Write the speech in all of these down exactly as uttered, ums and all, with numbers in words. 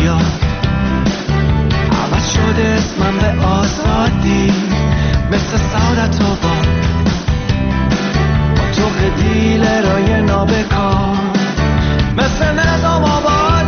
دریا، عوض شده اسمم به آزادی، مثل سعادت و با با تو دیلرای نابکار، مثل نظام آباد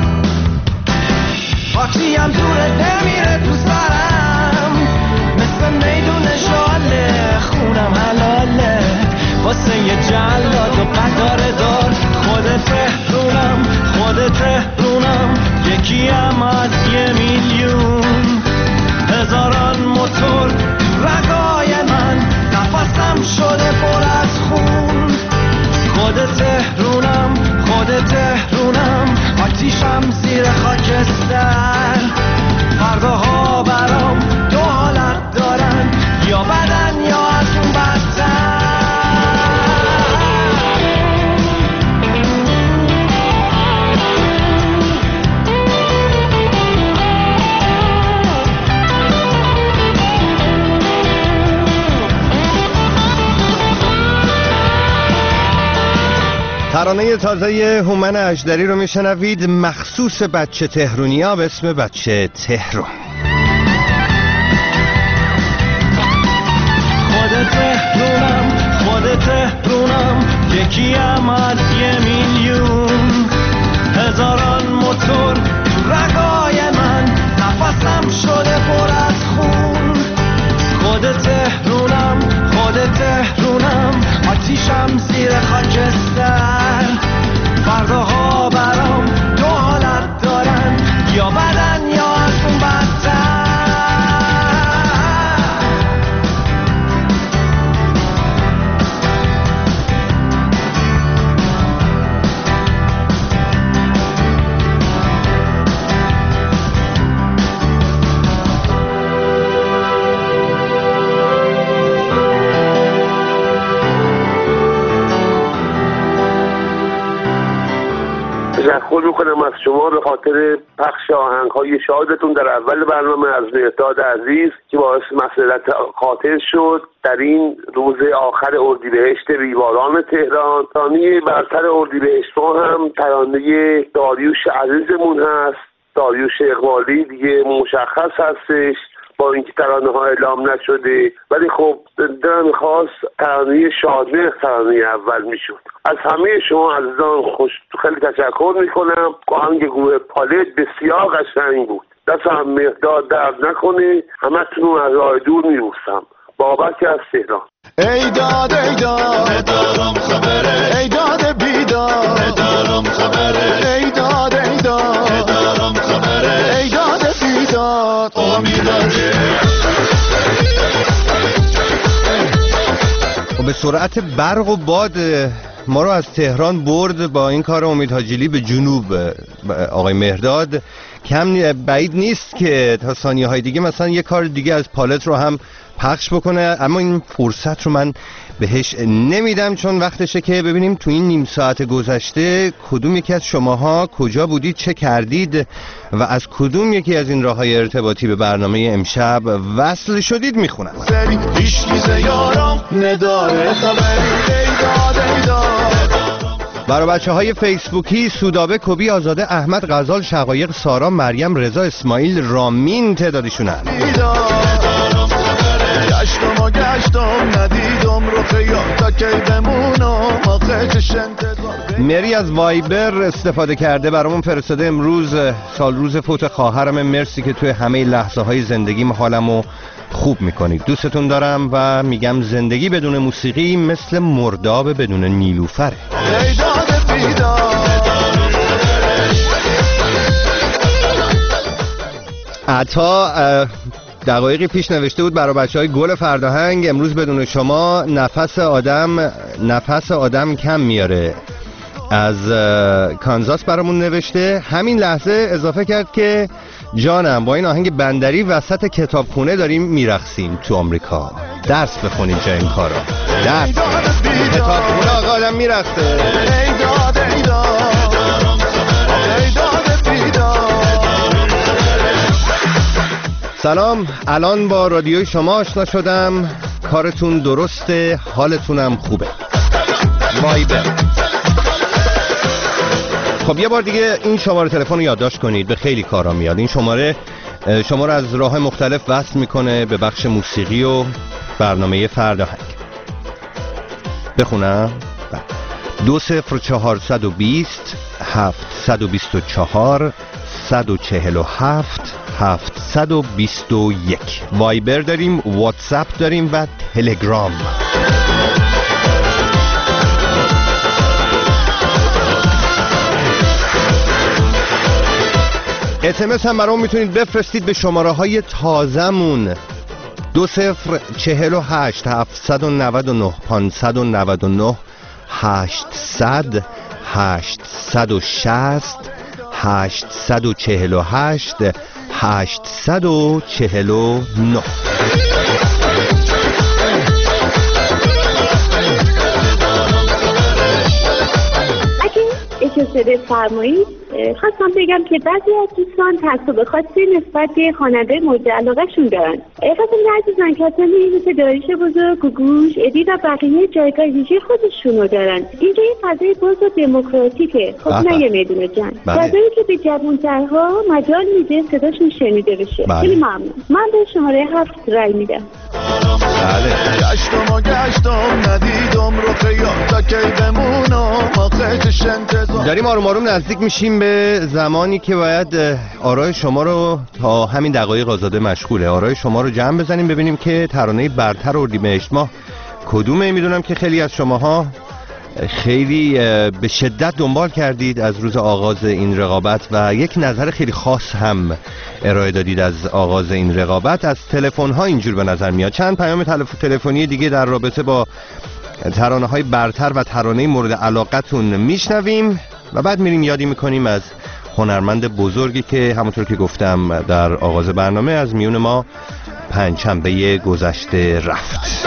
پاکشیم دوره نمیره تو سرم، مثل میدون شاله خونم حلاله واسه یه جلاد و قداره دار. خود تهرونم خود تهرونم یکیم از یه میلیون، هزاران موتور تو رگای من نفسم شده پر از خون. خود تهرونم خود تهرونم آتیشم زیر خاکستر، فرداها برام دو حالت دارن، یا بدن یا از اون بدتر. ترانه تازه هومن اژدری رو میشنوید، مخصوص بچه تهرونیا به اسم بچه تهرون. خود تهرونم خود تهرونم یکیم از یه میلیون، هزاران موتور تو رگای من نفسم شده پر از خون. خود تهرونم خود تهرونم آتیشم زیر خاکستر، فرداها برام دو حالت دارن، یا بدن یا از اون بدتر. تشکر میکنم از شما به خاطر پخش آهنگ‌های شادتون در اول برنامه، از مهرداد عزیز که باعث مسئلت خاطر شد در این روز آخر اردیبهشت بیباران تهران. ترانه برتر اردیبهشت هم ترانه داریوش عزیزمون هست. داریوش اقبالی دیگه مشخص هستش با اینکه ترانه ها اعلام نشده، ولی خب دلم خواست ترانه شادمهر ترانه اول میشد. از همه شما عزیزان خوش خیلی تشکر میکنم. آهنگ گروه پالت بسیار قشنگ بود. دست هم مهرداد درد نکنه. همتون از راه دور میبوسم. بابک از تهران. ای داد ای داد ندارم خبره، ای داد بیداد ندارم خبره، ای داد ای داد ندارم خبره، ای داد بیداد امیداره. و به سرعت برق و باد ما رو از تهران برد با این کار امید حاجیلی به جنوب. آقای مهرداد کم بعید نیست که تا ثانیه های دیگه مثلا یه کار دیگه از پالت رو هم پخش بکنه، اما این فرصت رو من بهش نمیدم چون وقتشه که ببینیم تو این نیم ساعت گذشته کدوم یکی از شماها کجا بودید، چه کردید و از کدوم یکی از این راه‌های ارتباطی به برنامه امشب وصل شدید میخونم. برای بچه های فیسبوکی سودابه، کبی، آزاده، احمد، غزال، شقایق، سارا، مریم، رضا، اسماعیل، رامین تعدادشونن. گشتم و گشتم ندیدم رو خیال تا کی بمونم آخه چش انتظار. مری از وایبر استفاده کرده برامون فرستاده امروز سال روز فوت خواهرم، مرسی که توی همه لحظه های زندگیم حالمو خوب میکنید، دوستتون دارم و میگم زندگی بدون موسیقی مثل مرداب بدون نیلوفره. عطا دقایقی پیش نوشته بود برای بچه های گل فرداهنگ، امروز بدون شما نفس آدم نفس آدم کم میاره. از کانزاس برامون نوشته، همین لحظه اضافه کرد که جانم با این آهنگ بندری وسط کتابخونه داریم میرقصیم تو آمریکا. درس بخونید جای این کارا، درس کتابخونه آقا آدم میرقصه. سلام، الان با رادیوی شما آشنا شدم، کارتون درسته، حالتونم خوبه. وایبر. خب خب یه بار دیگه این شماره تلفن رو یادداشت کنید، به خیلی کارا میاد. این شماره شما رو از راه‌های مختلف وصل میکنه به بخش موسیقی و برنامه فردا هنگ. بخونم دو صفر چهارصد و بیست هفتصد و بیست و چهار صد و چهل و هفت هفتصد و بیست و یک. وایبر داریم، واتساپ داریم و تلگرام. اس ام اس هم برام میتونید بفرستید به شماره های تازمون دو صفر چهل و هشت هفتصد و نود و نه پانصد و نود و نه هشتصد هشتصد و شصت هشتصد و چهل و هشت هشتصد و چهل و نه. اجازه بفرمایید خواستم بگم که بعضی از دوستان تعصب خاصی نسبت به خواننده مورد علاقه‌شون دارن. خواستم عزیزان که اصلا مثل داریوش بزرگ، گوگوش، ادی و بقیه جایگاه ویژه خودشونو دارن. اینجا یه فضای باز و دموکراتیکه، خب نه یه میدون جنگ. فضایی که به جوان‌ترها مجال میده صداشون شنیده بشه. خیلی ممنون. من به شماره هفت رای میدم. بله. گشتم و گشتم ندیدم رو خیال تا کی بمونم آخرش انتظار. داریم آروم آروم نزدیک میشیم به زمانی که باید آرای شما رو تا همین دقایق آزاده مشغوله آرای شما رو جمع بزنیم ببینیم که ترانه برتر اردیبهشت ماه کدومه. میدونم که خیلی از شماها خیلی به شدت دنبال کردید از روز آغاز این رقابت و یک نظر خیلی خاص هم ارائه دادید از آغاز این رقابت. از تلفن ها اینجور به نظر میاد. چند پیام تلف... تلفنی دیگه در رابطه با ترانه های برتر و ترانه مورد علاقتون میشنویم و بعد میریم یادی میکنیم از هنرمند بزرگی که همونطور که گفتم در آغاز برنامه از میون ما پنجشنبه گذشته رفت.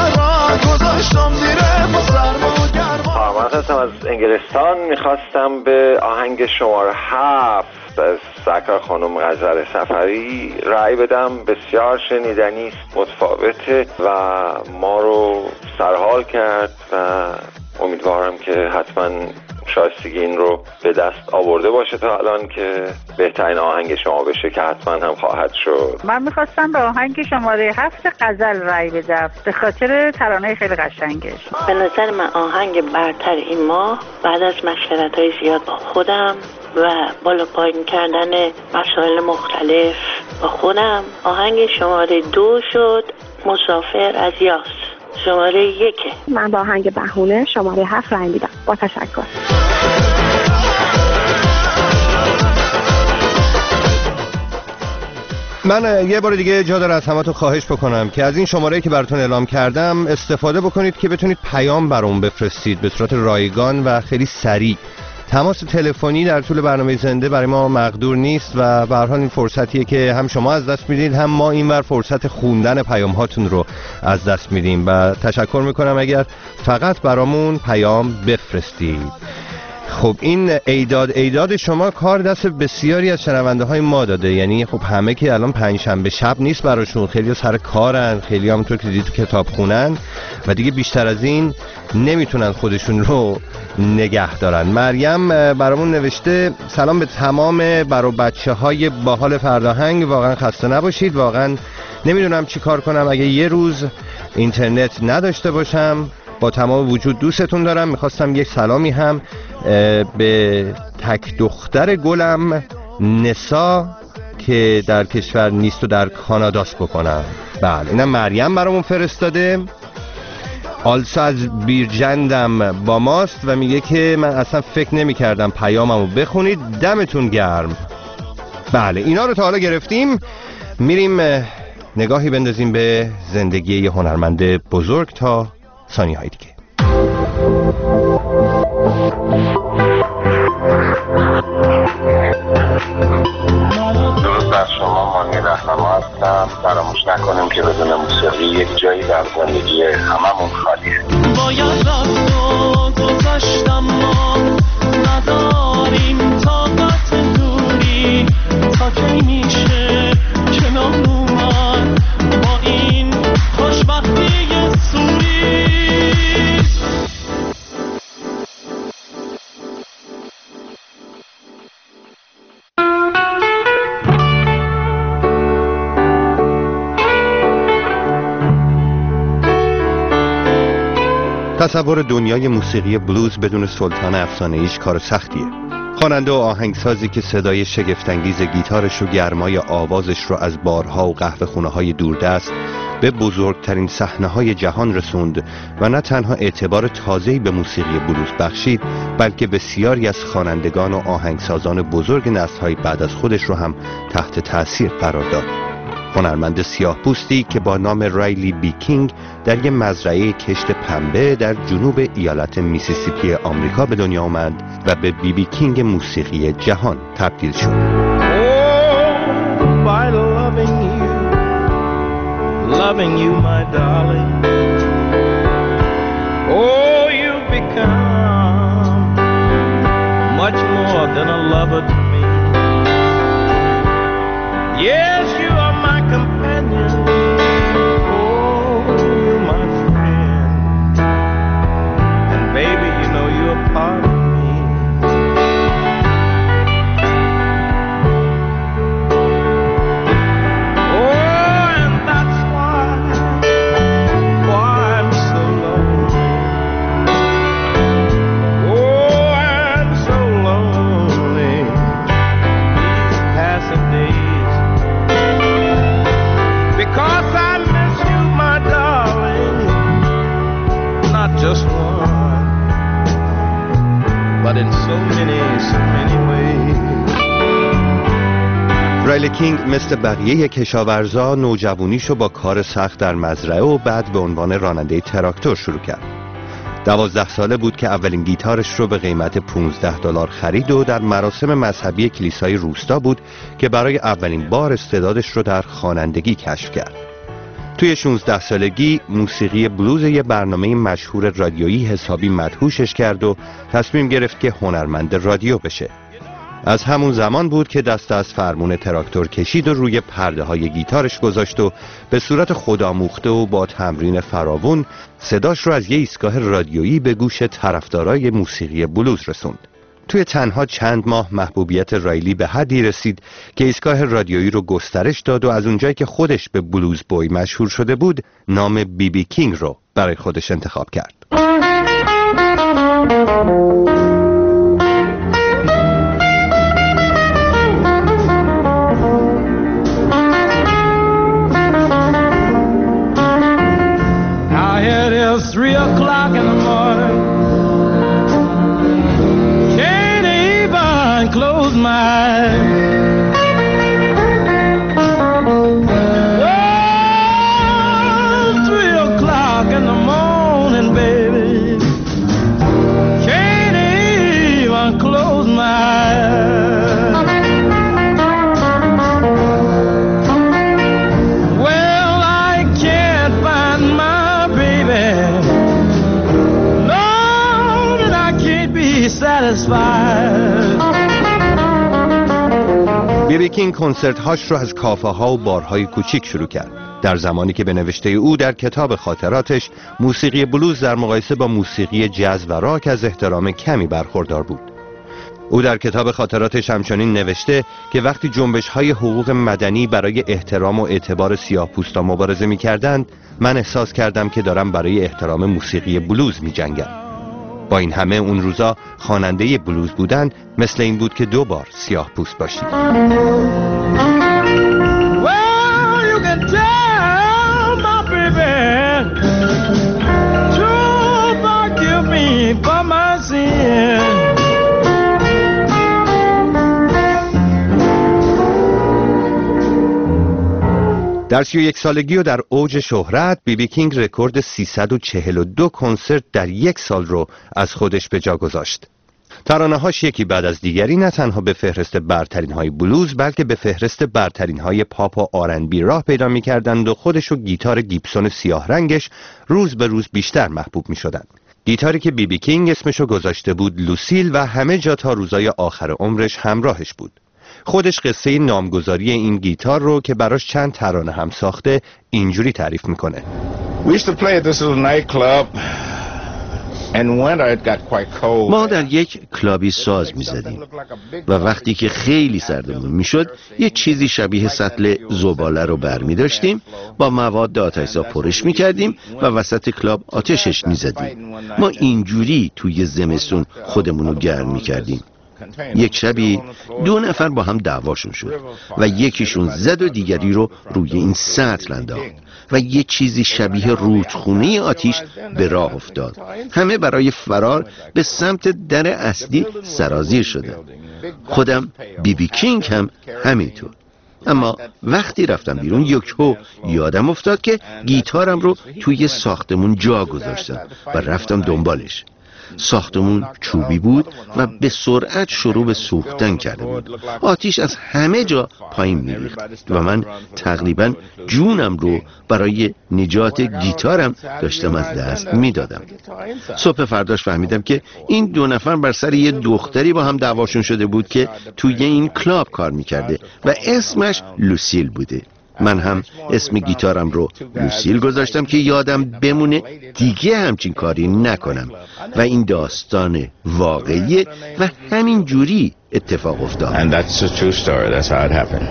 من هستم از انگلستان. میخواستم به آهنگ شماره هفت از سرکار خانم غزل سفری رأی بدم. بسیار شنیدنی است، متفاوته و ما رو سرحال کرد و امیدوارم که حتما شایستگی این رو به دست آورده باشه تا الان که بهترین آهنگ شما بشه که حتما هم خواهد شد. من میخواستم به آهنگ شماره هفت غزل رای بدم به خاطر ترانه خیلی قشنگش. به نظر من آهنگ برتر این ماه بعد از مشورت‌های زیاد با خودم و بالا پایین کردن مسائل مختلف با خودم آهنگ شماره دو شد، مسافر از یاس. شماره یکه. من با آهنگ بهونه شماره هفت رای میدم. با تشکر. من یه بار دیگه جا داره از همتون خواهش بکنم که از این شماره که براتون اعلام کردم استفاده بکنید که بتونید پیام برام بفرستید به صورت رایگان و خیلی سریع. تماس تلفنی در طول برنامه زنده برای ما مقدور نیست و به هر حال این فرصتیه که هم شما از دست میدید هم ما اینور فرصت خوندن پیام هاتون رو از دست میدیم و تشکر میکنم اگر فقط برامون پیام بفرستید. خب این ایداد ایداد شما کار دست بسیاری از شنونده های ما داده. یعنی خب همه که الان پنجشنبه شب نیست براشون، خیلی سر کارن، خیلی همونطور که دیدید تو کتاب خونن و دیگه بیشتر از این نمیتونن خودشون رو نگه دارن. مریم برامون نوشته سلام به تمام برای بچه های باحال فرداهنگ، واقعا خسته نباشید. واقعا نمیدونم چی کار کنم اگه یه روز اینترنت نداشته باشم. با تمام وجود دوستتون دارم. میخواستم یک سلامی هم به تک دختر گلم نسا که در کشور نیست و در کاناداست بکنم. بله اینم مریم برامون فرستاده. آلسا از بیرجندم با ماست و میگه که من اصلا فکر نمی کردم پیاممو بخونید، دمتون گرم. بله اینا رو تا حالا گرفتیم. میریم نگاهی بندازیم به زندگی یه هنرمند بزرگ تا ثانیه های دیگه. درود بر شما، مانی رهنما هستم. فراموش نکنیم که بدون موسیقی یک جایی در زندگی هممون خالیه. باید رفت و گذاشتم ما نداریم طاقت دوری تا کی میشه کنار اومد با این خوشبختی سوری. تصور دنیای موسیقی بلوز بدون سلطان افسانه‌ایش کار سختیه. خواننده و آهنگسازی که صدای شگفت‌انگیز گیتارش و گرمای آوازش رو از بارها و قهوه‌خونه‌های دوردست به بزرگترین صحنه‌های جهان رسوند و نه تنها اعتبار تازه‌ای به موسیقی بلوز بخشید، بلکه بسیاری از خوانندگان و آهنگسازان بزرگ نسل‌های بعد از خودش رو هم تحت تأثیر قرار داد. هنرمند سیاه‌پوستی که با نام رایلی بی کینگ در یک مزرعه کشت پنبه در جنوب ایالت میسیسیپی آمریکا به دنیا آمد و به بی بی کینگ موسیقی جهان تبدیل شد. Oh, by loving you, loving you, my darling. Oh, you've become much more than a lover to me. Yes, you are my companion. Oh, you're my friend. And baby, you know you're a part of me. Oh, and that's why, why I'm so lonely. Oh, I'm so lonely. These passing days, because I miss you, my darling. Not just one, but in so many, so many ways. رایلی کینگ مثل بقیه کشاورزا نوجوانیشو با کار سخت در مزرعه و بعد به عنوان راننده تراکتور شروع کرد. دوازده ساله بود که اولین گیتارش رو به قیمت پانزده دلار خرید و در مراسم مذهبی کلیسای روستا بود که برای اولین بار استعدادش رو در خوانندگی کشف کرد. توی شانزده سالگی موسیقی بلوز یه برنامه مشهور رادیویی حسابی مدهوشش کرد و تصمیم گرفت که هنرمند رادیو بشه. از همون زمان بود که دست از فرمون تراکتور کشید و روی پرده های گیتارش گذاشت و به صورت خودآموخته و با تمرین فراوون صداش رو از یه ایستگاه رادیویی به گوش طرفدارای موسیقی بلوز رسوند. توی تنها چند ماه محبوبیت رایلی به حدی رسید که ایستگاه رادیویی رو گسترش داد و از اونجایی که خودش به بلوز بوی مشهور شده بود، نام بی بی کینگ رو برای خودش انتخاب کرد. Three o'clock in the morning, can't even close my eyes. Oh, three o'clock in the morning, baby, can't even close my eyes. Well, I can't find my baby. بی بی کینگ کنسرت هاش رو از کافه ها و بارهای کوچیک شروع کرد. در زمانی که به نوشته او در کتاب خاطراتش موسیقی بلوز در مقایسه با موسیقی جاز و راک از احترام کمی برخوردار بود. او در کتاب خاطراتش همچنین نوشته که وقتی جنبش های حقوق مدنی برای احترام و اعتبار سیاه‌پوستا مبارزه می کردند، من احساس کردم که دارم برای احترام موسیقی بلوز می جنگم. با این همه اون روزا خواننده بلوز بودن مثل این بود که دو بار سیاه پوست باشید. در سی و یک سالگی و در اوج شهرت، بی بی کینگ رکورد سیصد و چهل و دو کنسرت در یک سال رو از خودش به جا گذاشت. ترانه‌هاش یکی بعد از دیگری نه تنها به فهرست برترین های بلوز بلکه به فهرست برترین های پاپ و آر ان بی راه پیدا می‌کردند و خودش و گیتار گیبسون سیاه رنگش روز به روز بیشتر محبوب می‌شدند. گیتاری که بی بی کینگ اسمشو گذاشته بود لوسیل و همه جا تا روزای آخر عمرش همراهش بود. خودش قصه نامگذاری این گیتار رو که براش چند ترانه هم ساخته اینجوری تعریف میکنه. We used to play at this little nightclub ما در یک کلابی ساز می زدیم و وقتی که خیلی سردمون می شد یه چیزی شبیه سطل زباله رو بر می داشتیم، با مواد آتش‌زا پرش می کردیم و وسط کلاب آتشش می زدیم. ما اینجوری توی زمستون خودمون رو گرم می کردیم. یک شبی دو نفر با هم دعواشون شد و یکیشون زد و دیگری رو روی این سطل انداخت و یه چیزی شبیه رودخونه آتیش به راه افتاد. همه برای فرار به سمت در اصلی سرازیر شدن. خودم بی بی کینگ هم همینطور. اما وقتی رفتم بیرون یکهو یادم افتاد که گیتارم رو توی ساختمون جا گذاشتم و رفتم دنبالش. ساختمون چوبی بود و به سرعت شروع به سوختن کرده بود. آتیش از همه جا پایین می‌ریخت و من تقریباً جونم رو برای نجات گیتارم داشتم از دست میدادم. صبح فرداش فهمیدم که این دو نفر بر سر یه دختری با هم دعواشون شده بود که توی این کلاب کار می‌کرده و اسمش لوسیل بوده. من هم اسم گیتارم رو لوسیل گذاشتم که یادم بمونه دیگه همچین کاری نکنم و این داستان واقعیه و همین جوری اتفاق افتاد. And that's a true story. That's how it happened.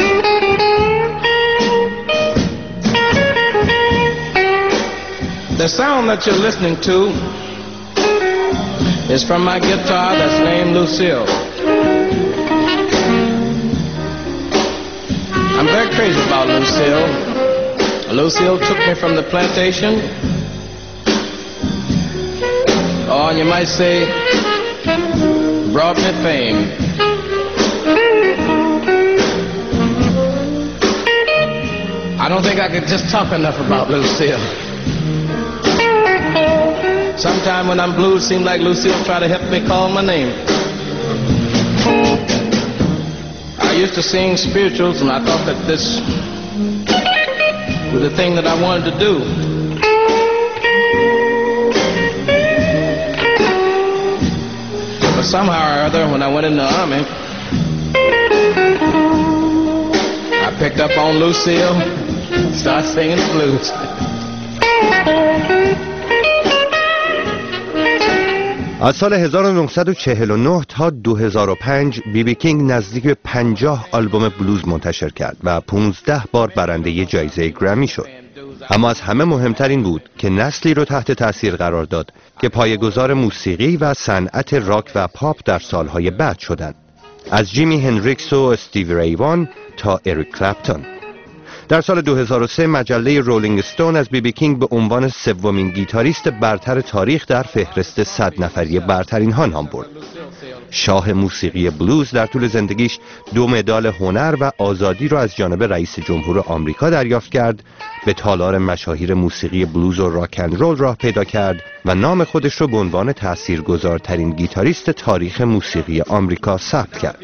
The sound that you're listening to is from my guitar that's named Lucille. I'm very crazy about Lucille. Lucille took me from the plantation. Oh, and you might say, brought me fame. I don't think I could just talk enough about Lucille. Sometime when I'm blue, it seems like Lucille try to help me call my name. I used to sing spirituals, and I thought that this was the thing that I wanted to do. But somehow or other, when I went in the army, I picked up on Lucille, started singing the blues. از سال هزار و نهصد و چهل و نه تا دو هزار و پنج بی بی کینگ نزدیک به پنجاه آلبوم بلوز منتشر کرد و پانزده بار برنده جایزه گرمی شد. اما از همه مهمتر این بود که نسلی رو تحت تاثیر قرار داد که پایه‌گذار موسیقی و صنعت راک و پاپ در سالهای بعد شدند. از جیمی هندریکس و استیو ری وان تا اریک کلپتون. در سال دو هزار و سه مجله رولینگ استون از بی بی کینگ به عنوان سومین گیتاریست برتر تاریخ در فهرست صد نفری برترین ها نام برد. شاه موسیقی بلوز در طول زندگیش دو مدال هنر و آزادی را از جانب رئیس جمهور آمریکا دریافت کرد، به تالار مشاهیر موسیقی بلوز و راک اند رول راه پیدا کرد و نام خودش را به عنوان تاثیرگذارترین گیتاریست تاریخ موسیقی آمریکا ثبت کرد.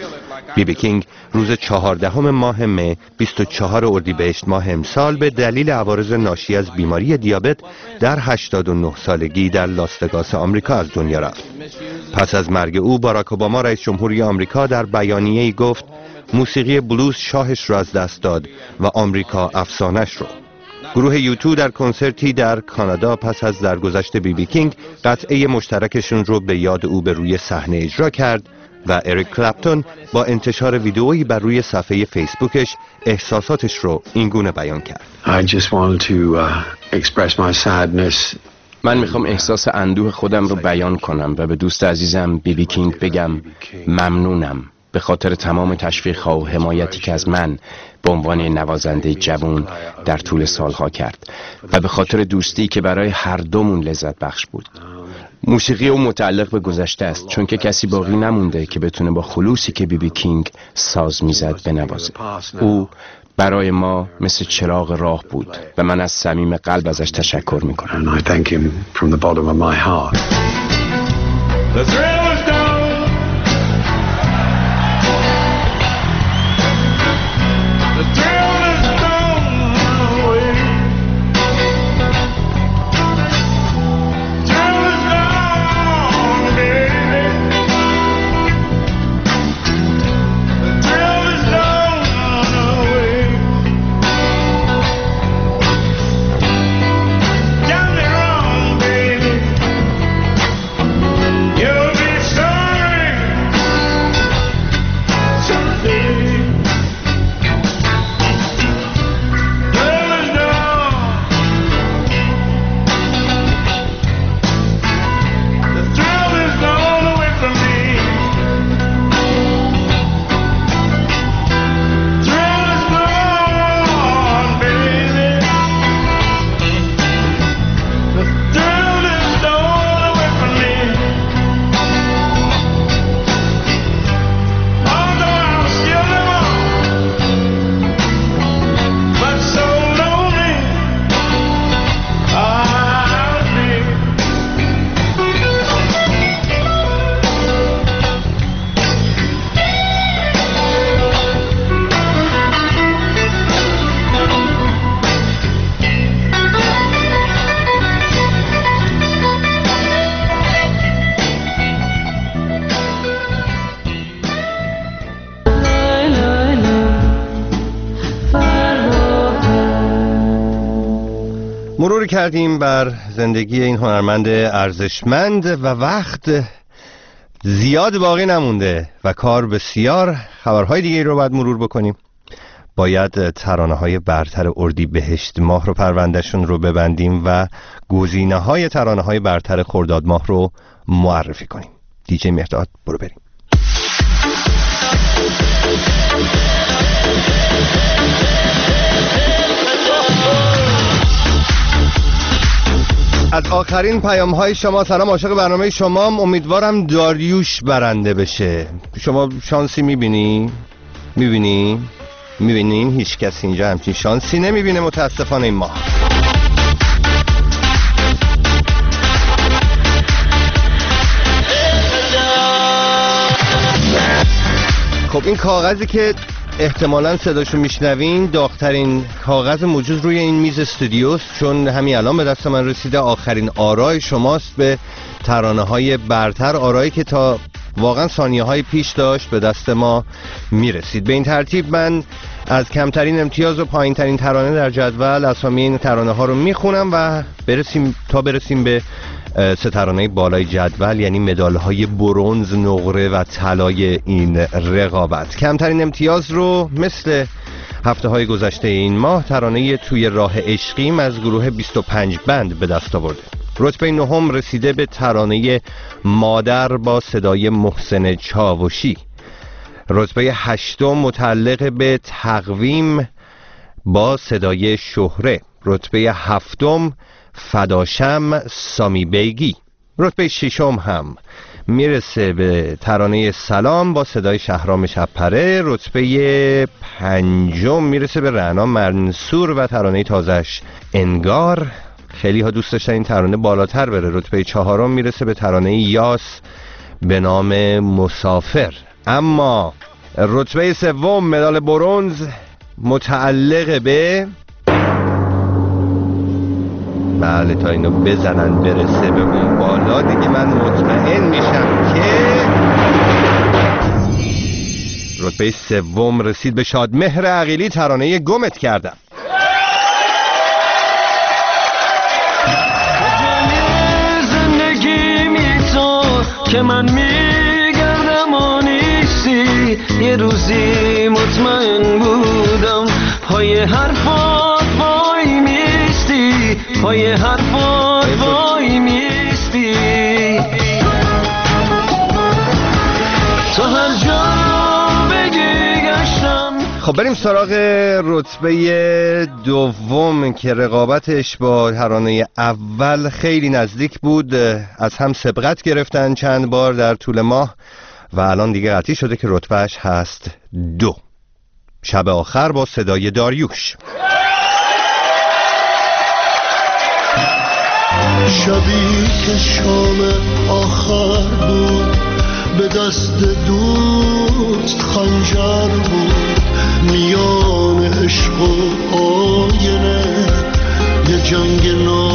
بی بی کینگ روز چهاردهم ماه مه بیست و چهارم اردیبهشت ماه امسال به دلیل عوارض ناشی از بیماری دیابت در هشتاد و نه سالگی در لاس وگاس آمریکا از دنیا رفت. پس از مرگ او باراک اوباما رئیس جمهوری آمریکا در بیانیه‌ای گفت موسیقی بلوز شاهش را از دست داد و آمریکا افسانش رو. گروه یوتو در کنسرتی در کانادا پس از درگذشت بی بی کینگ قطعه مشترکشون رو به یاد او به روی صحنه اجرا کرد و اریک کلپتون با انتشار ویدئویی بر روی صفحه فیسبوکش احساساتش رو اینگونه بیان کرد. I just wanted to uh, express my sadness. من میخوام احساس اندوه خودم رو بیان کنم و به دوست عزیزم بی بی کینگ بگم ممنونم به خاطر تمام تشویق‌ها و حمایتی که از من به عنوان نوازنده جوان در طول سالها کرد و به خاطر دوستی که برای هر دومون لذت بخش بود. موسیقی او متعلق به گذشته است چون که کسی باقی نمونده که بتونه با خلوصی که بی بی کینگ ساز میزد بنوازه. او برای ما مثل چراغ راه بود و من از صمیم قلب ازش تشکر میکنم. مرور کردیم بر زندگی این هنرمند ارزشمند و وقت زیاد باقی نمونده و کار بسیار. خبرهای دیگه رو باید مرور بکنیم. باید ترانه های برتر اردیبهشت ماه رو پروندهشون رو ببندیم و گزینه های ترانه های برتر خرداد ماه رو معرفی کنیم. دیجی مهرداد برو بریم. از آخرین پیام های شما سلام، عاشق برنامه شمام، امیدوارم داریوش برنده بشه. شما شانسی میبینی؟ میبینی؟ میبینین؟ هیچ کسی اینجا همچین شانسی نمیبینه متاسفانه این ماه. خب این کاغذی که احتمالاً صداشو میشنوین داغ‌ترین کاغذ موجود روی این میز استودیوست، چون همین الان به دست من رسیده. آخرین آرای شماست به ترانه‌های برتر، آرایی که تا واقعا ثانیه‌های پیش داشت به دست ما میرسید. به این ترتیب من از کمترین امتیاز و پایین‌ترین ترانه در جدول اسامی این ترانه‌ها رو میخونم و برسیم تا برسیم به سه ترانه بالای جدول، یعنی مدال‌های برنز، نقره و طلای این رقابت. کمترین امتیاز رو مثل هفته‌های گذشته این ماه ترانه توی راه عشقیم از گروه بیست و پنج بند به دست آورده. رتبه نهم رسیده به ترانه مادر با صدای محسن چاوشی. رتبه هشتم متعلق به تقویم با صدای شهره. رتبه هفتم فداشم سامی بیگی. رتبه ششم هم میرسه به ترانه سلام با صدای شهرام شبپره. رتبه پنجم میرسه به رعنا منصور و ترانه تازش انگار. خیلی ها دوست داشتن این ترانه بالاتر بره. رتبه چهارم میرسه به ترانه یاس به نام مسافر. اما رتبه سوم مدال برنز متعلق به، بله تا اینو بزنن برسه به اون بالا دیگه من مطمئن میشم که رتبه سوم رسید به شادمهر عقیلی، ترانه گمت کردم. زندگی میطور که من میگردم و نیستی، یه روزی مطمئن بودم پای حرفات وای میستی، پای حرفات وای میستی، تو هر جا بگی گشتم. خب بریم سراغ رتبه دوم که رقابتش با ترانه اول خیلی نزدیک بود. از هم سبقت گرفتن چند بار در طول ماه و الان دیگه قطعی شده که رتبهش هست دو. شب آخر با صدای داریوش. شبی که شام آخر بود، به دست دوست خنجر بود، میان عشق و آینه یه جنگ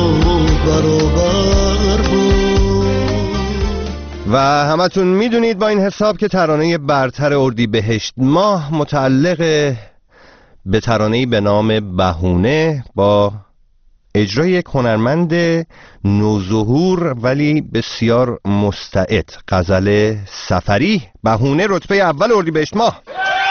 نابرابر بود. و همتون میدونید با این حساب که ترانه برتر اردیبهشت ماه متعلق به ترانه‌ای به نام بهونه با اجرای یک هنرمند نوظهور ولی بسیار مستعد، غزل سفری. بهونه رتبه اول اردیبهشت ماه.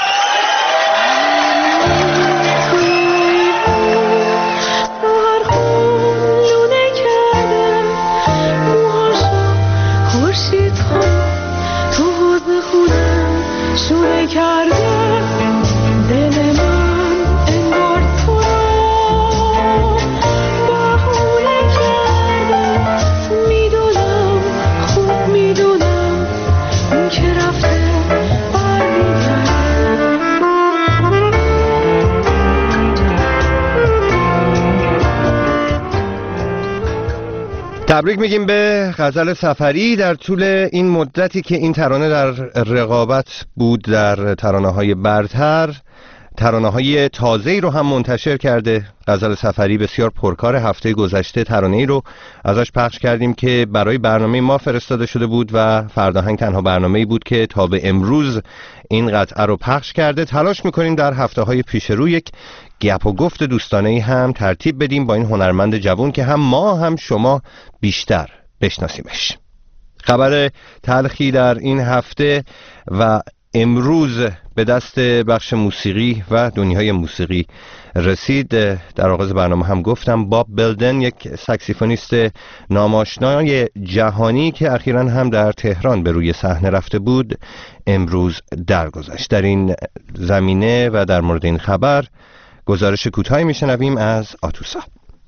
تبریک میگیم به غزل سفری. در طول این مدتی که این ترانه در رقابت بود در ترانه های برتر، ترانه‌های تازه‌ای رو هم منتشر کرده. غزل سفری بسیار پرکار، هفته گذشته ترانه‌ای رو ازش پخش کردیم که برای برنامه ما فرستاده شده بود و فرداهنگ تنها برنامه‌ای بود که تا به امروز این قطعه رو پخش کرده. تلاش می‌کنیم در هفته‌های پیش رو یک گپ و گفت دوستانه‌ای هم ترتیب بدیم با این هنرمند جوان که هم ما هم شما بیشتر بشناسیمش. خبر تلخی در این هفته و امروز به دست بخش موسیقی و دنیای موسیقی رسید. در آغاز برنامه هم گفتم باب بلدن، یک ساکسیفونیست ناماشنای جهانی که اخیراً هم در تهران به روی صحنه رفته بود، امروز درگذشت. در این زمینه و در مورد این خبر گزارش کوتاهی میشنویم از آتوسا.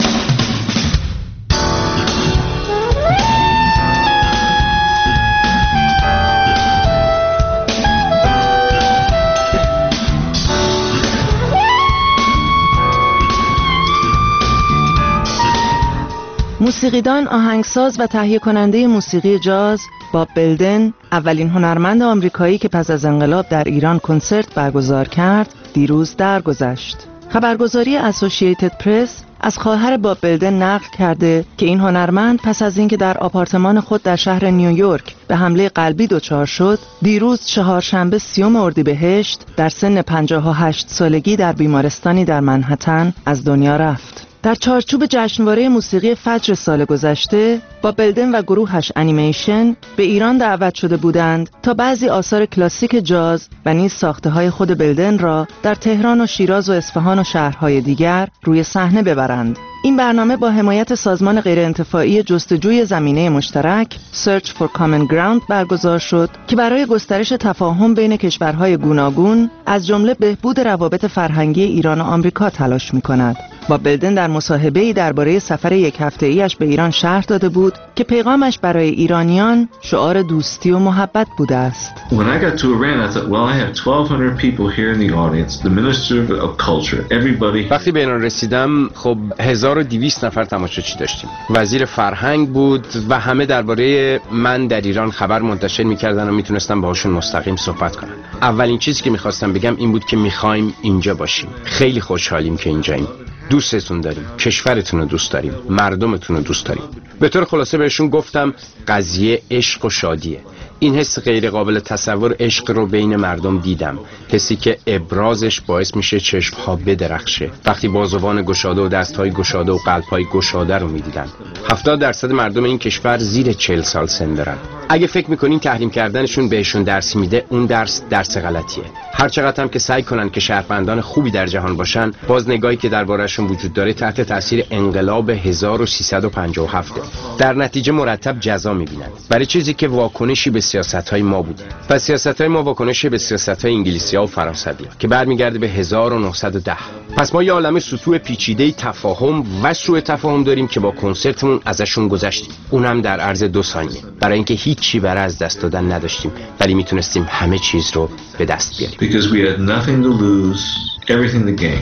موسیقیدان، آهنگساز و تهیه کننده موسیقی جاز باب بلدن، اولین هنرمند آمریکایی که پس از انقلاب در ایران کنسرت برگزار کرد، دیروز درگذشت. خبرگزاری اسوسییتد پرس از خواهر باب بلدن نقل کرده که این هنرمند پس از اینکه در آپارتمان خود در شهر نیویورک به حمله قلبی دچار شد، دیروز چهارشنبه سیوم اردیبهشت در سن پنجاه و هشت سالگی در بیمارستانی در منهتن از دنیا رفت. در چارچوب جشنواره موسیقی فجر سال گذشته، با بلدن و گروهش انیمیشن به ایران دعوت شده بودند تا بعضی آثار کلاسیک جاز و نیز ساخته‌های خود بلدن را در تهران و شیراز و اصفهان و شهرهای دیگر روی صحنه ببرند. این برنامه با حمایت سازمان غیرانتفاعی جستجوی زمینه مشترک Search for Common Ground برگزار شد که برای گسترش تفاهم بین کشورهای گوناگون از جمله بهبود روابط فرهنگی ایران و آمریکا تلاش می‌کند. با بلدن در مصاحبه‌ای درباره سفر یک هفته‌ایش به ایران شرح داده بود که پیغامش برای ایرانیان شعار دوستی و محبت بوده است. When I got to Iran, I thought, well, I have twelve hundred people here in the audience, the Minister of Culture, everybody. وقتی به ایران رسیدم، خب هزار و دویست نفر تماشاچی داشتیم. وزیر فرهنگ بود و همه درباره من در ایران خبر منتشر می‌کردن و میتونستم باهاشون مستقیم صحبت کنم. اولین چیزی که می‌خواستم بگم این بود که می‌خوایم اینجا باشیم. خیلی خوشحالیم که اینجاییم. دوستتون داریم، کشورتون رو دوست داریم، مردمتون رو دوست داریم. به طور خلاصه بهشون گفتم قضیه عشق و شادیه. این حس غیر قابل تصور عشق رو بین مردم دیدم، حسی که ابرازش باعث میشه چشم‌ها بدرخشه وقتی بازوان گشاده و دست‌های گشاده و قلب‌های گشاده رو می‌دیدن. هفتاد درصد مردم این کشور زیر چهل سال سن دارن. اگه فکر می‌کنین تحریم کردنشون بهشون درس میده، اون درس درس غلطیه. هر چقدر هم که سعی کنن که شهروندان خوبی در جهان باشن، باز نگاهی که درباره‌شون وجود داره تحت تاثیر انقلاب هزار و سیصد و پنجاه و هفت. در نتیجه مرتب جزا می‌بینن برای چیزی که واکنشی به سیاست‌های ما بوده. پس سیاست‌های ما واکنشی به سیاست‌های انگلیسی‌ها و فرانسوی که برمیگرده به هزار و نهصد و ده. پس ما یه عالمه سطوح پیچیده تفاهم و سوء تفاهم داریم که با کنسرتمون ازشون گذشتیم. اونم در عرض دو ثانیه. برای اینکه هیچی برای از دست دادن نداشتیم، ولی میتونستیم همه چیز رو به دست بیاریم. Because we had nothing to lose, everything to gain.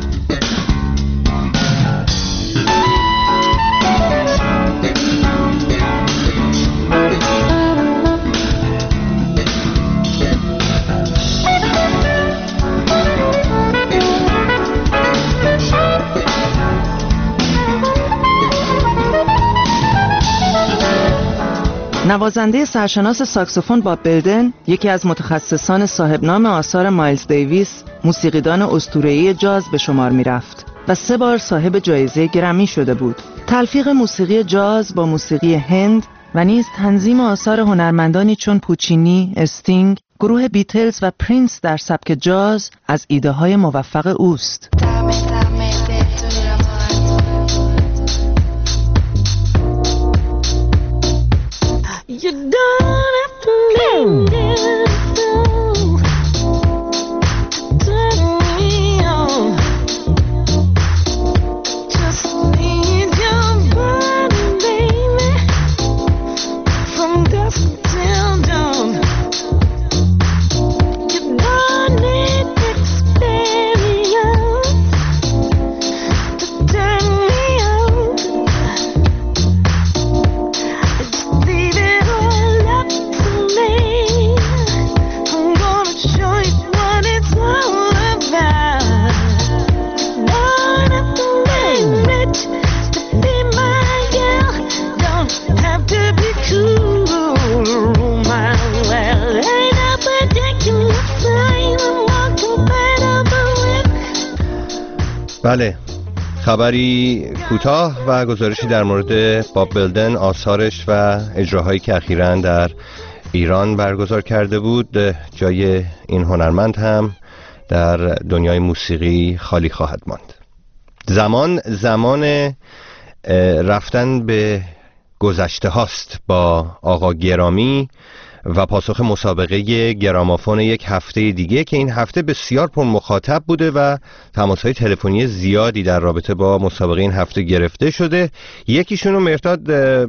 نوازنده سرشناس ساکسوفون باب بلدن، یکی از متخصصان صاحب نام آثار مایلز دیویس، موسیقیدان اسطوره‌ای جاز به شمار می‌رفت و سه بار صاحب جایزه گرمی شده بود. تلفیق موسیقی جاز با موسیقی هند و نیز تنظیم آثار هنرمندانی چون پوچینی، استینگ، گروه بیتلز و پرینس در سبک جاز از ایده‌های موفق اوست. You don't have to live turn me on. Just need your body, baby, from dusk till dawn. You don't need experience to turn me on. Just leave it all. بله، خبری کوتاه و گزارشی در مورد باب بلدن، آثارش و اجراهایی که اخیراً در ایران برگزار کرده بود. جای این هنرمند هم در دنیای موسیقی خالی خواهد ماند. زمان زمان رفتن به گذشته هاست با آقا گرامی و پاسخ مسابقه گرامافون یک هفته دیگه که این هفته بسیار پر مخاطب بوده و تماس‌های تلفنی زیادی در رابطه با مسابقه این هفته گرفته شده. یکیشونو مرداد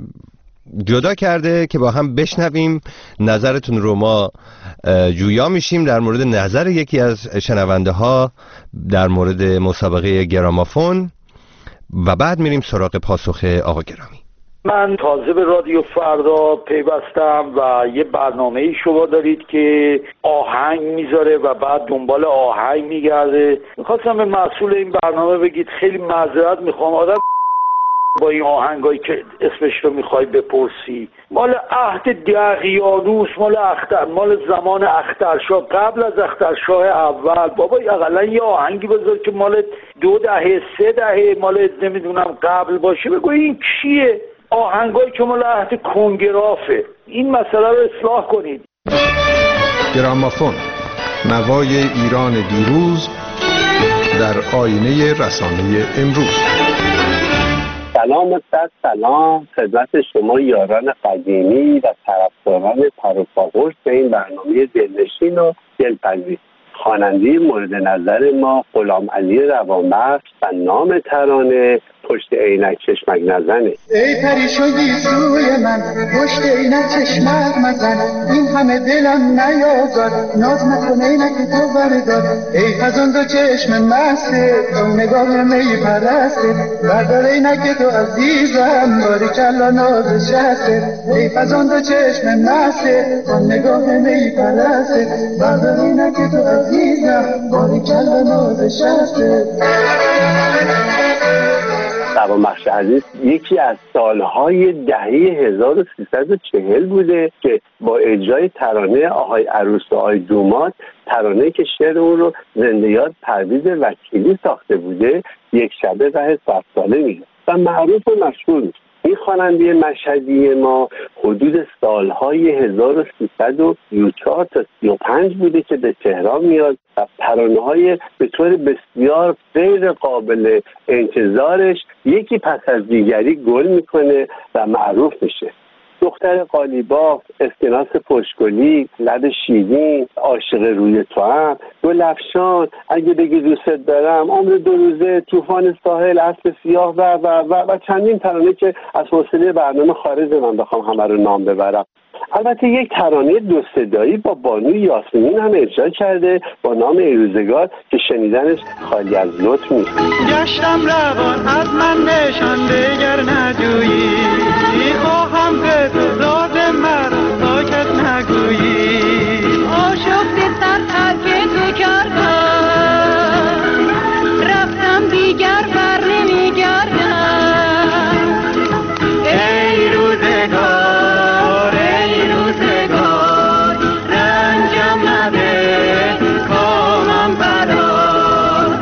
جدا کرده که با هم بشنویم نظرتون رو. ما جویا میشیم در مورد نظر یکی از شنونده ها در مورد مسابقه گرامافون و بعد میریم سراغ پاسخ آقا گرامی. من تازه به رادیو فردا پیوستم و یه برنامه‌ای شما دارید که آهنگ میذاره و بعد دنبال آهنگ میگرده. میخواستم به مسئول این برنامه بگید خیلی معذرت میخوام، آدم با این آهنگایی که اسمش رو میخوای بپرسی مال عهد دقیانوس، مال اختر، مال زمان اخترشاه، قبل از اخترشاه اول. بابا اقلا یه آهنگی بذار که مال دو دهه سه دهه مال نمیدونم قبل باشه. بگو این چیه؟ آهنگایی که مال عهد کنگرافه. این مسئله رو اصلاح کنید. گرامافون، نوای ایران دیروز در آینه رسانه امروز. سلام و صد سلام خدمت شما یاران قدیمی و طرفداران پروپاگورس به این برنامه دلنشین و دلپذیر. خواننده مورد نظر ما غلام علی روانبخش و نام ترانه پشت عینک چشمک نزنه. ای پریشان گیسوی من پشت عینک چشمک مزن، این همه دلم نیازار ناز نکن عینک تو بردار. ای پزون دو چشم مسته تو نگاه می پرسته، بردار عینک تو عزیزم باری کلا ناز شسته. ای پزون دو چشم مسته تو نگاه می پرسته، بردار عینک تو عزیزم باری کلا ناز شسته. روانبخش عزیز یکی از سالهای دهه هزار و سیصد و چهل بوده که با اجرای ترانه آقای عروس و آقای دومات، ترانه که شعر اون رو زنده یاد پرویز وکیلی ساخته بوده، یک شبه ره صد ساله میشه و معروف و مشهور میشه. این خواننده مشهدی ما حدود سالهای هزار و سیصد و سی و چهار تا سی و پنج بوده که به تهران میاد و ترانه‌های به طور بسیار غیر قابل انتظارش یکی پس از دیگری گل میکنه و معروف میشه. دختر قالیباف، اسکناس پشتگلی، لب شیرین، عاشق روی تو هم، گل افشان، اگه بگی دوست دارم، عمر دو روزه، طوفان ساحل، اسب سیاه و و و, و چندین ترانه که از حوصله برنامه خارج من بخوام همه رو نام ببرم. البته یک ترانه دو صدایی با بانوی یاسمین هم اجرا کرده با نام ای روزگار که شنیدنش خالی از لطف نیست. گشتم روان از من نشان دیگر نجویی، میخواهم به تو راز من ساکت نگویی. آشفت سر ترک تو کردم، رفتم دیگر بر نمیگردم. ای روزگار ای روزگار رنجم نده کامم برار.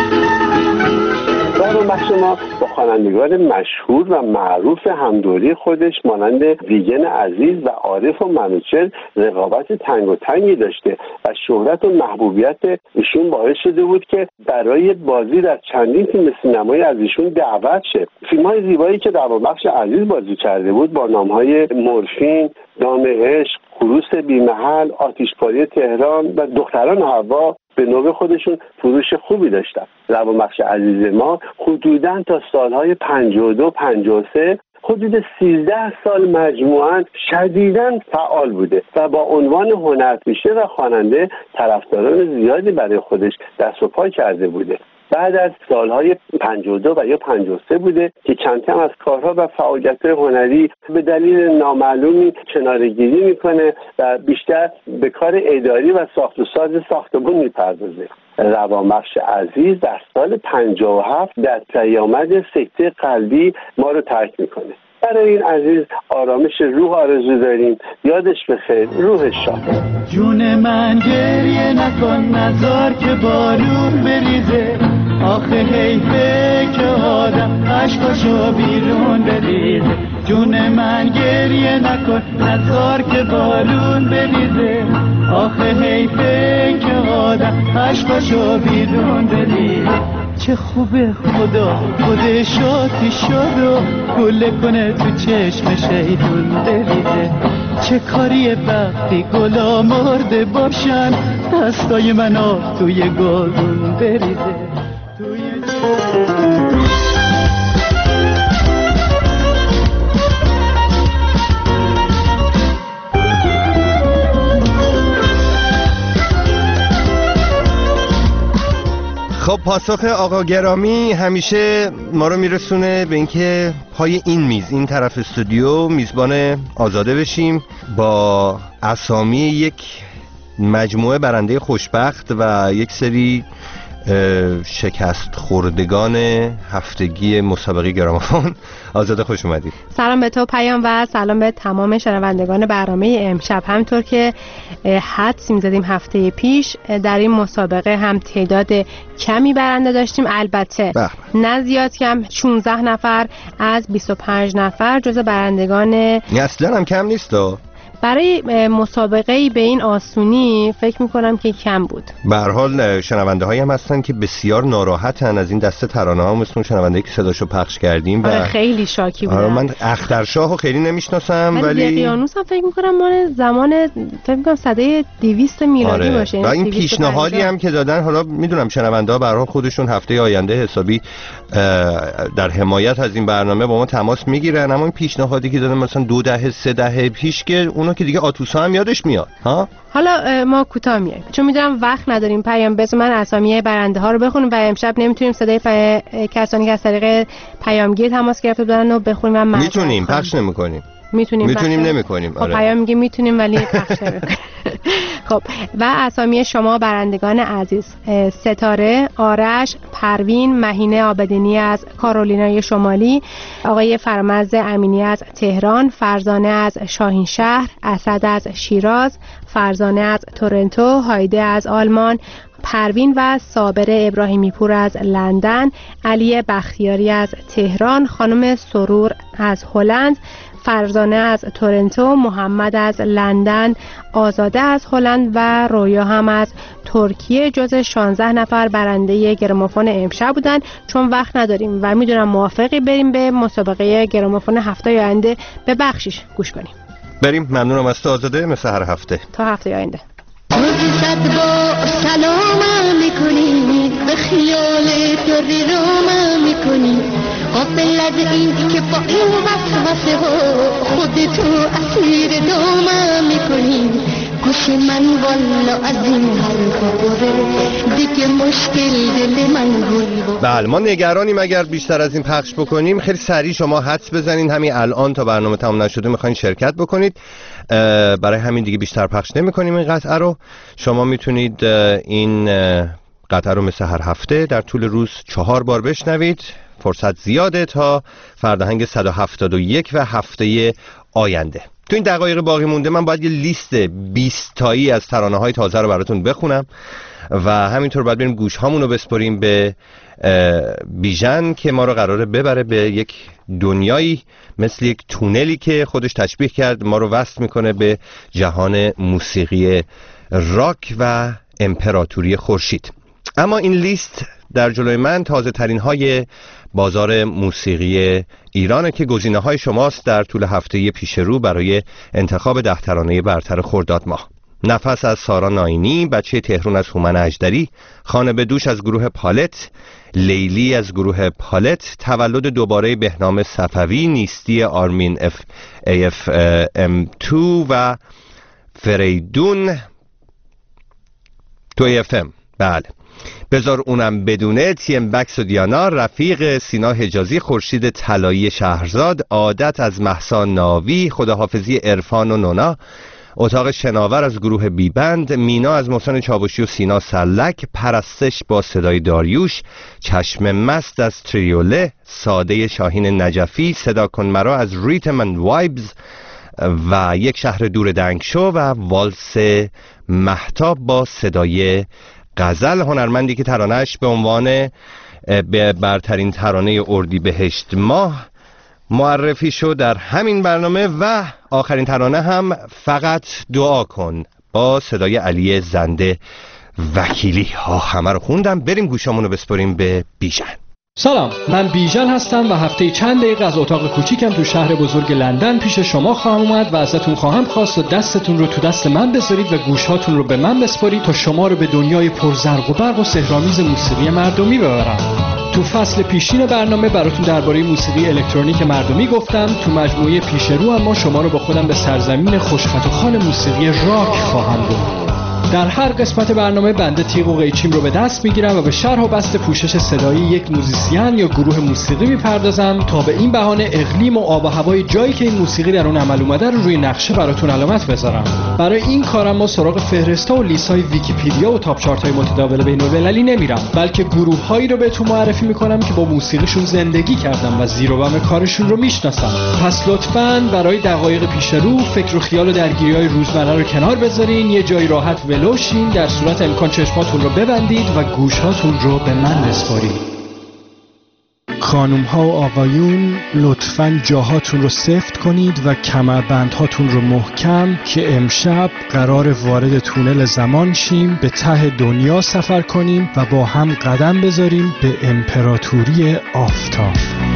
روانبخش ما با خوانندگان مشهور و معروف همدوری خودش مانند ویگن عزیز و عارف و منوچهر رقابت تنگ و تنگی داشته و شهرت و محبوبیت ایشون باعث شده بود که برای بازی در چندین فیلم سینمایی از ایشون دعوت شه. فیلم‌های زیبایی که روانبخش عزیز بازی کرده بود با نام‌های مورفین، دام عشق، خروس بی‌محل، آتش‌پاری تهران و دختران هوا به نوع خودشون فروش خوبی داشتن. روانبخش عزیز ما حدوداً تا سالهای پنجاه و دو پنجاه و سه حدود سیزده سال مجموعاً شدیداً فعال بوده و با عنوان هنرپیشه و خواننده طرفداران زیادی برای خودش دست و پا کرده بوده. بعد از سالهای پنجاه و دو و یا پنجاه و سه بوده که چند کم از کارها و فعالیت‌های هنری به دلیل نامعلومی کناره‌گیری میکنه و بیشتر به کار اداری و ساخت و ساز ساختمون میپردازه. روانبخش عزیز در سال پنجاه و هفت در پیامد سکته قلبی ما رو ترک میکنه. برای این عزیز آرامش روح آرزو داریم. یادش بخیر، روح شاد. جون من گریه نکن، نذار که بارون بریزه، آخه حیفه که آدم عشقاشو بیرون بریزه، جون من گریه نکن نذار که بارون بریزه، آخه حیفه که آدم عشقاشو بیرون بریزه. چه خوبه خدا خودشو شد و گله کنه تو چشم شیطون بریزه، چه کاریه وقتی گلا مرده باشن دستای من آب توی گلدون بریزه. خب پاسخ آقا گرامی همیشه ما رو میرسونه به اینکه پای این میز، این طرف استودیو، میزبان آزاده بشیم با اسامی یک مجموعه برنده خوشبخت و یک سری شکست خوردگان هفتگی مسابقه گرامافون. آزاده خوش اومدید. سلام به تو پیام و سلام به تمام شنوندگان برنامه امشب. همطور که حدس می‌زدیم هفته پیش در این مسابقه هم تعداد کمی برنده داشتیم، البته بح. نه زیاد کم، شانزده نفر از بیست و پنج نفر جز برندگان. اصلا هم کم نیست دو. برای مسابقه‌ای به این آسونی فکر میکنم که کم بود. به هر حال شنونده هایی هم هستن که بسیار ناراحتن از این دسته ترانه ها، مثل اون شنونده که صداشو پخش کردیم. آره خیلی شاکی بودن. آره من اخترشاهو خیلی نمیشناسم ولی دقیانوس هم فکر میکنم مال زمان فکر میکنم سده دویست میلادی آره. باشه. و این پیشنهادی هم که دادن، حالا میدونم شنونده ها به هر حال خودشون هفته آینده حسابی در حمایت از این برنامه با ما تماس میگیرن، اما این پیشنهادی که دادن مثلا دو دهه سه دهه پیش که اونو که دیگه آتوسا هم یادش میاد ها. حالا ما کوتاه میایم چون میدونم وقت نداریم. پیام بذار من اسامی برنده ها رو بخونم و امشب نمیتونیم صدای پ... کسانی که از طریق پیامگیر تماس گرفته بودن رو بخونیم. من میتونیم پخش نمیکنیم. میتونیم میتونیم نمیکنیم. آره. خب پیام میگه میتونیم ولی پخش نمیکنیم. خب و اسامی شما برندگان عزیز: ستاره، آرش، پروین، مهینه آبدینی از کارولینای شمالی، آقای فرمز امینی از تهران، فرزانه از شاهین شهر، اسد از شیراز، فرزانه از تورنتو، هایده از آلمان، پروین و صابر ابراهیمی پور از لندن، علی بختیاری از تهران، خانم سرور از هلند، فرزانه از تورنتو، محمد از لندن، آزاده از هلند و رویا هم از ترکیه جز شانزده نفر برنده گرامافون امشب بودن. چون وقت نداریم و میدونم موافقی بریم به مسابقه گرامافون هفته آینده به بخشش گوش کنیم. بریم. ممنونم از تو آزاده، مثل هر هفته تا هفته آینده. صد با سلام میکنی، به خیال تو ریرام میکنی، قابل از این که با این وسوسه ها خودتو اسیر دام میکنی، گوش من والا از این حرفا بره دیگه مشکل دل من گل. بله ما نگرانیم اگر بیشتر از این پخش بکنیم. خیلی سریع شما حدس بزنین همین الان تا برنامه تمام نشده میخواین شرکت بکنید، برای همین دیگه بیشتر پخش نمی کنیم این قطعه رو. شما میتونید این قطعه رو مثل هر هفته در طول روز چهار بار بشنوید. فرصت زیاده تا فرداهنگ صد و هفتاد و یک و هفته آینده. تو این دقایق باقی مونده من باید یه لیست بیست تایی از ترانه های تازه رو براتون بخونم و همینطور باید بریم گوش هامون رو بسپریم به بیژن که ما رو قراره ببره به یک دنیایی مثل یک تونلی که خودش تشبیه کرد، ما رو وصل میکنه به جهان موسیقی راک و امپراتوری خورشید. اما این لیست در جلوی من تازه ترین های بازار موسیقی ایرانه که گزینه های شماست در طول هفته پیش رو برای انتخاب ده ترانه برتر خرداد ماه. نفس از سارا ناینی، بچه تهرون از هومن اژدری، خانه به دوش از گروه پالت، لیلی از گروه پالت، تولد دوباره بهنام صفوی، نیستی آرمین اف ای اف ام دو و فریدون تو ای اف ام. بله بذار اونم بدونه، تیم بکس و دیانا، رفیق سینا حجازی، خورشید طلایی شهرزاد، عادت از مهسا ناوی، خداحافظی عرفان و نونا، اتاق شناور از گروه بیبند، مینا از محسن چاوشی و سینا سلک، پرستش با صدای داریوش، چشم مست از تریوله، ساده شاهین نجفی، صدا کن مرا از ریتم اند وایبز و یک شهر دور دنگشو و والس مهتاب با صدای غزل، هنرمندی که ترانه‌اش به عنوان به برترین ترانه اردیبهشت ماه معرفی شد در همین برنامه. و آخرین ترانه هم فقط دعا کن با صدای علی زنده وکیلی. ها همه رو خوندم، بریم گوشامونو بسپریم به بیژن. سلام، من بیژن هستم و هفته چند دقیقه از اتاق کوچیکم تو شهر بزرگ لندن پیش شما خواهم اومد و ازتون خواهم خواست و دستتون رو تو دست من بذارید و گوشهاتون رو به من بسپارید تا شما رو به دنیای پرزرق و برق و سحرآمیز موسیقی مردمی ببرم. تو فصل پیشین برنامه براتون درباره موسیقی الکترونیک مردمی گفتم. تو مجموعه پیش رو اما شما رو با خودم به سرزمین خوشخط و خوان موسیقی راک خواهم برد. در هر قسمت برنامه بنده تیغ و قیچیم رو به دست میگیرم و به شرح و بسط پوشش صدایی یک موزیسین یا گروه موسیقی میپردازم تا به این بهانه اقلیم و آب و هوای جایی که این موسیقی در اون عمل اومده رو روی نقشه براتون علامت بذارم. برای این کارم ما سراغ فهرست‌ها و لیست‌های ویکی‌پدیا و تاپ چارت‌های متداول بین‌المللی نمیرم، بلکه گروه‌هایی رو بهتون معرفی میکنم که با موسیقیشون زندگی کردم و زیر و بم کارشون رو میشناسم. پس لطفاً برای دقایق پیش رو فکر و خیال و درگیری‌های روزمره رو کنار بذارین، یه جای راحت ولوشین، در صورت امکان چشماتون رو ببندید و گوشهاتون رو به من بسپارید. خانم ها و آقایون، لطفاً جاهاتون رو سفت کنید و کمربندهاتون رو محکم که امشب قرار وارد تونل زمان شیم، به ته دنیا سفر کنیم و با هم قدم بذاریم به امپراتوری آفتاب.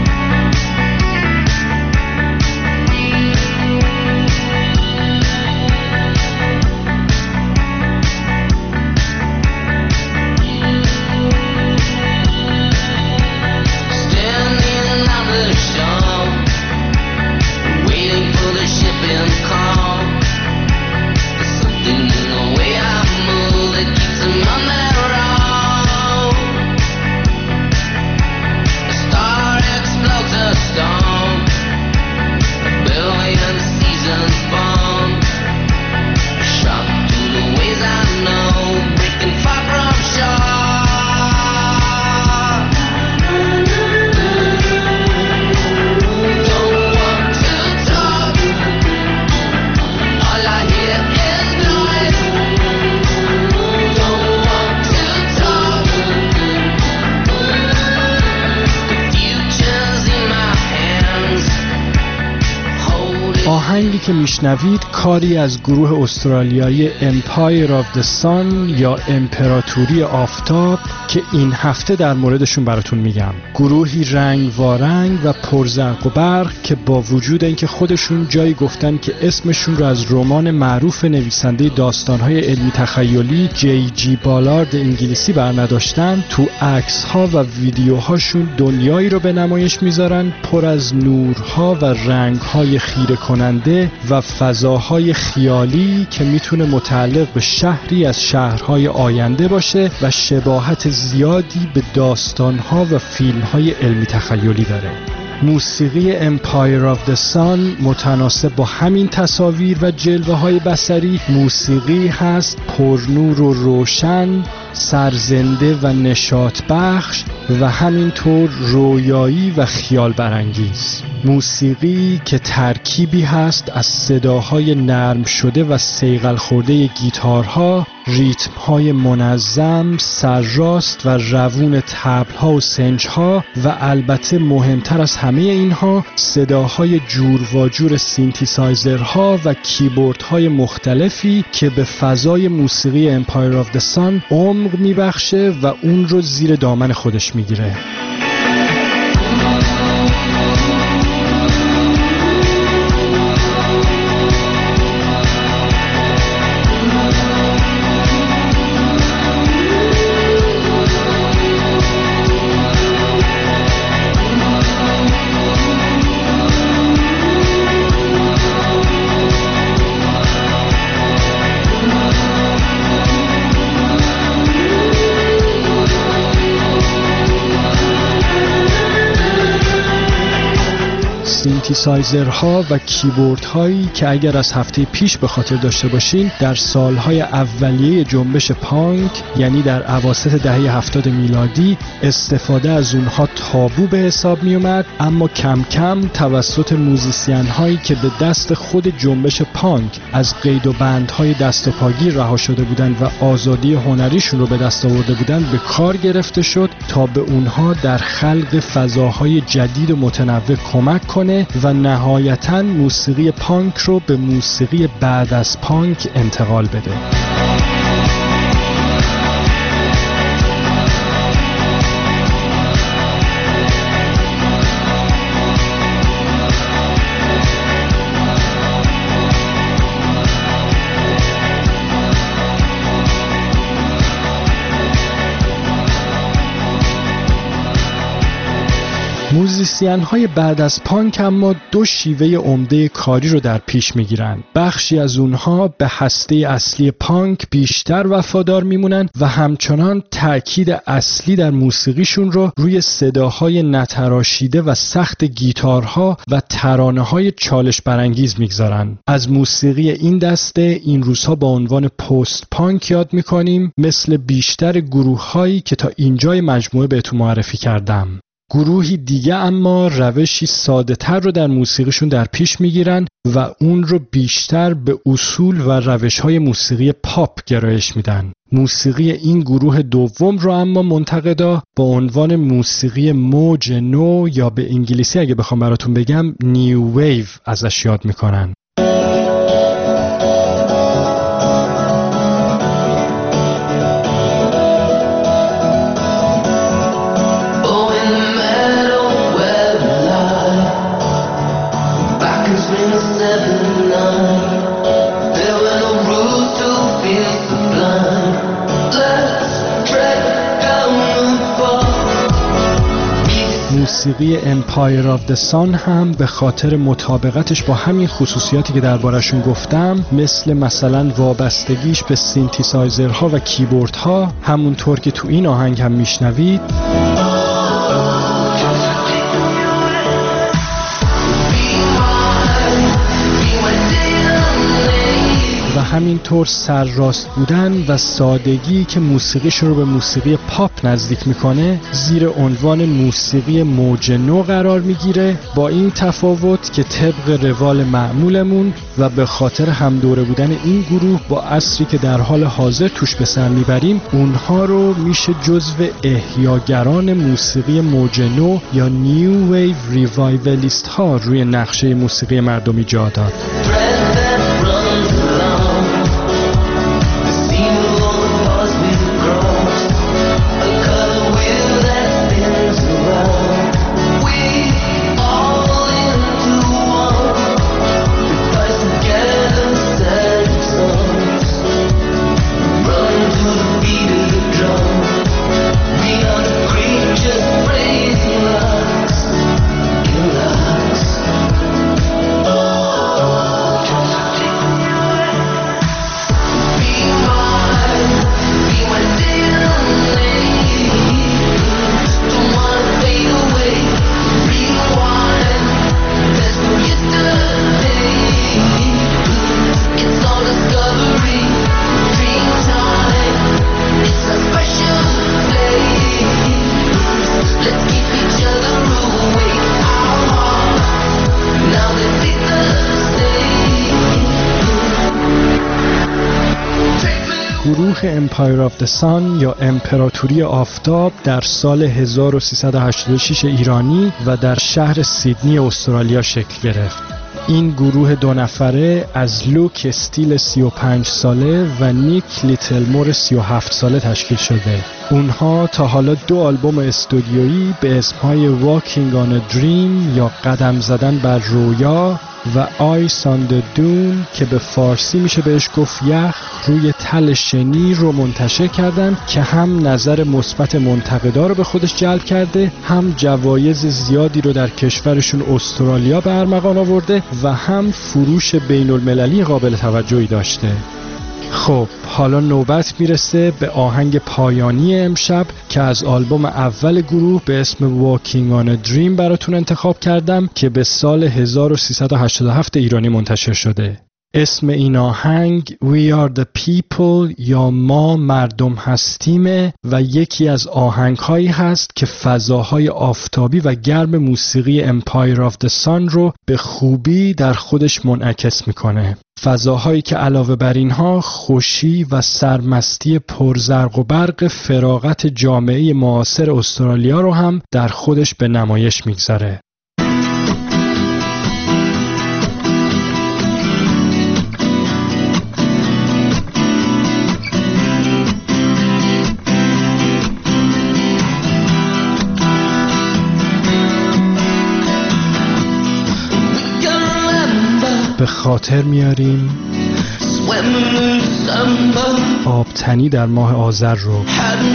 آهنگی که میشنوید کاری از گروه استرالیایی Empire of the Sun یا امپراتوری آفتاب که این هفته در موردشون براتون میگم. گروهی رنگ وارنگ و پرزرق و برق که با وجود اینکه خودشون جایی گفتن که اسمشون رو از رمان معروف نویسنده داستانهای علمی تخیلی جی جی بالارد انگلیسی برنداشتن، تو عکس ها و ویدیوهاشون دنیایی رو به نمایش میذارن پر از نورها و رنگ های خیره کننده و فضاهای خیالی که میتونه متعلق به شهری از شهرهای آینده باشه و شباهت زیادی به داستانها و فیلمهای علمی تخیلی داره. موسیقی Empire of the Sun متناسب با همین تصاویر و جلوه های بصری موسیقی هست پرنور و روشن، سرزنده و نشاط بخش و همینطور رویایی و خیال برانگیز. موسیقی که ترکیبی هست از صداهای نرم شده و صیقل خورده گیتارها، ریتم‌های منظم، سرراست و روون طبل‌ها و سنج‌ها و البته مهمتر از همه اینها صداهای جور و جور سینتیسایزرها و کیبوردهای مختلفی که به فضای موسیقی Empire of the Sun عمق میبخشه و اون رو زیر دامن خودش میگیره. سینتیسایزرها و کیبوردهایی که اگر از هفته پیش به خاطر داشته باشین در سالهای اولیه جنبش پانک، یعنی در اواسط دهه هفتاد میلادی، استفاده از اونها تابو به حساب می اومد، اما کم کم توسط موزیسین هایی که به دست خود جنبش پانک از قید و بندهای دست و پاگیر رها شده بودند و آزادی هنریشون رو به دست آورده بودند به کار گرفته شد تا به اونها در خلق فضاهای جدید و متنوع کمک کنه و نهایتاً موسیقی پانک رو به موسیقی بعد از پانک انتقال بده. موزیسین های بعد از پانک اما دو شیوه عمده کاری رو در پیش میگیرن. بخشی از اونها به هسته اصلی پانک بیشتر وفادار میمونن و همچنان تأکید اصلی در موسیقیشون رو روی صداهای نتراشیده و سخت گیتارها و ترانه‌های چالش برانگیز میگذارن. از موسیقی این دسته این روزها با عنوان پست پانک یاد میکنیم، مثل بیشتر گروه‌هایی که تا اینجای مجموعه بهتون معرفی کردم. گروهی دیگه اما روشی ساده تر رو در موسیقیشون در پیش میگیرن و اون رو بیشتر به اصول و روش‌های موسیقی پاپ گرایش میدن. موسیقی این گروه دوم رو اما منتقدا با عنوان موسیقی موج نو یا به انگلیسی اگه بخوام براتون بگم نیو ویو ازش یاد میکنن. موسیقی Empire of the Sun هم به خاطر مطابقتش با همین خصوصیاتی که دربارشون گفتم، مثل مثلا وابستگیش به سینتیسایزرها و کیبوردها، همونطور که تو این آهنگ هم میشنوید، و همینطور سرراست بودن و سادگی که موسیقیش رو به موسیقی پاپ نزدیک میکنه زیر عنوان موسیقی موج نو قرار میگیره، با این تفاوت که طبق روال معمولمون و به خاطر همدوره بودن این گروه با عصری که در حال حاضر توش به سر میبریم، اونها رو میشه جزو احیاگران موسیقی موج نو یا نیو ویو ریوایولیست ها روی نقشه موسیقی مردمی جا داد. گروه Empire of the Sun یا امپراتوری آفتاب در سال هزار و سیصد و هشتاد و شش ایرانی و در شهر سیدنی استرالیا شکل گرفت. این گروه دو نفره از لوک استیل سی و پنج ساله و نیک لیتلمور سی و هفت ساله تشکیل شده. اونها تا حالا دو آلبوم استودیویی به اسمهای Walking on a Dream یا قدم زدن بر رویا و Ice on the Dune که به فارسی میشه بهش گفت یخ روی تل شنی رو منتشر کردن که هم نظر مثبت منتقدا رو به خودش جلب کرده، هم جوایز زیادی رو در کشورشون استرالیا به ارمغان آورده و هم فروش بین المللی قابل توجهی داشته. خب حالا نوبت میرسه به آهنگ پایانی امشب که از آلبوم اول گروه به اسم Walking on a Dream براتون انتخاب کردم که به سال هزار و سیصد و هشتاد و هفت ایرانی منتشر شده. اسم این آهنگ We are the people یا ما مردم هستیم و یکی از آهنگ هایی هست که فضاهای آفتابی و گرم موسیقی Empire of the Sun رو به خوبی در خودش منعکس میکنه. فضاهایی که علاوه بر اینها خوشی و سرمستی پرزرق و برق فراغت جامعه معاصر استرالیا رو هم در خودش به نمایش میگذاره. به خاطر میاریم آبتنی در ماه آذر رو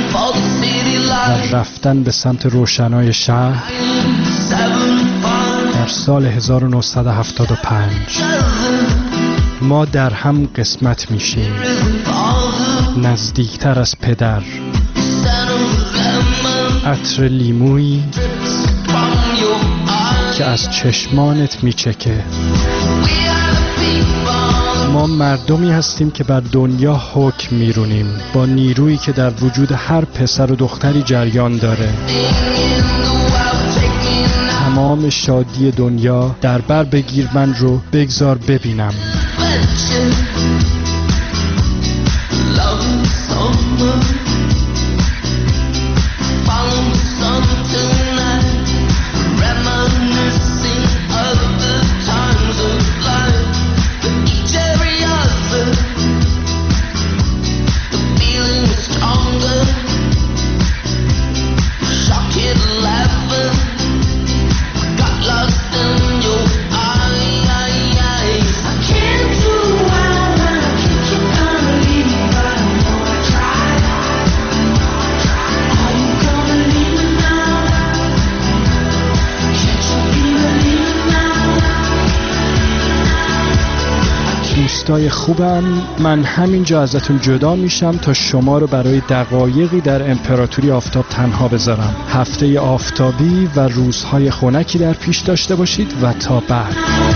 و رفتن به سمت روشنای شهر در سال هزار و نهصد و هفتاد و پنج. ما در هم قسمت میشیم، نزدیکتر از پدر، عطر لیمویی که از چشمانت میچکه. ما مردمی هستیم که بر دنیا حکم میرونیم با نیرویی که در وجود هر پسر و دختری جریان داره. تمام شادی دنیا در بر بگیر من رو بگذار ببینم. دوستای خوبم، من همینجا ازتون جدا میشم تا شما رو برای دقایقی در امپراتوری آفتاب تنها بذارم. هفته آفتابی و روزهای خنکی در پیش داشته باشید و تا بعد.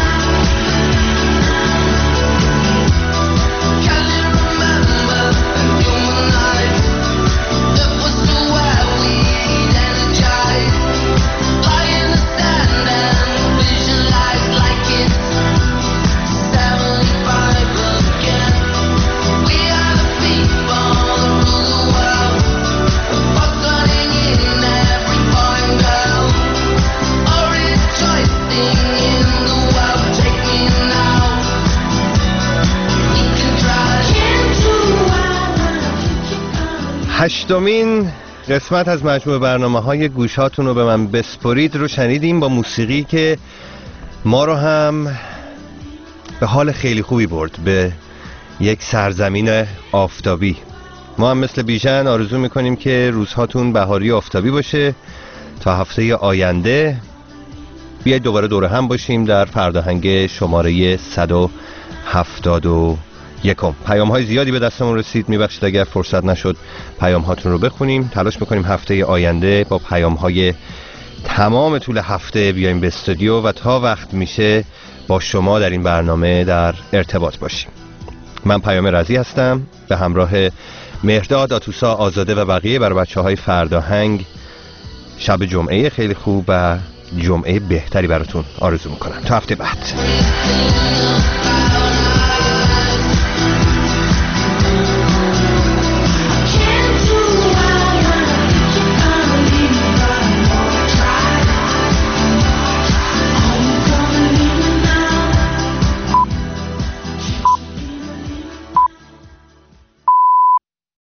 هشتمین قسمت از مجموعه برنامه‌های گوشاتون رو به من بسپرید رو شنیدیم با موسیقی که ما رو هم به حال خیلی خوبی برد، به یک سرزمین آفتابی. ما هم مثل بیژن آرزو میکنیم که روزهاتون بهاری آفتابی باشه. تا هفته آینده بیایید دوباره دور هم باشیم در فرداهنگ شماره صد و هفتاد و یکم. پیام های زیادی به دستمون رسید، میبخشید اگر فرصت نشد پیام هاتون رو بخونیم. تلاش میکنیم هفته آینده با پیام های تمام طول هفته بیایم به استودیو و تا وقت میشه با شما در این برنامه در ارتباط باشیم. من پیام رضی هستم، به همراه مهرداد، آتوسا، آزاده و بقیه برای بچه های فرداهنگ شب جمعه خیلی خوب و جمعه بهتری براتون آرزو میکنم. تا هفته بعد.